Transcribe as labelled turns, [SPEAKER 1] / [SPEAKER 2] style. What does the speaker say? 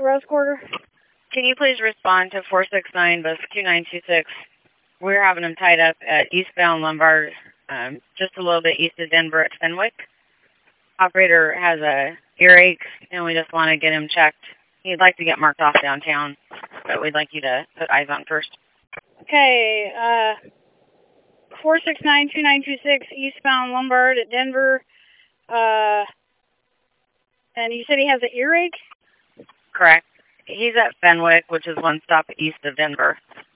[SPEAKER 1] Rose Quarter.
[SPEAKER 2] Can you please respond to 469 bus 2926? We're having him tied up at eastbound Lombard, just a little bit east of Denver at Fenwick. Operator has a earache, and we just want to get him checked. He'd like to get marked off downtown, but we'd like you to put eyes on first.
[SPEAKER 1] Okay, 469-2926 eastbound Lombard at Denver. And you said he has an earache?
[SPEAKER 2] Correct. He's at Fenwick, which is one stop east of Denver.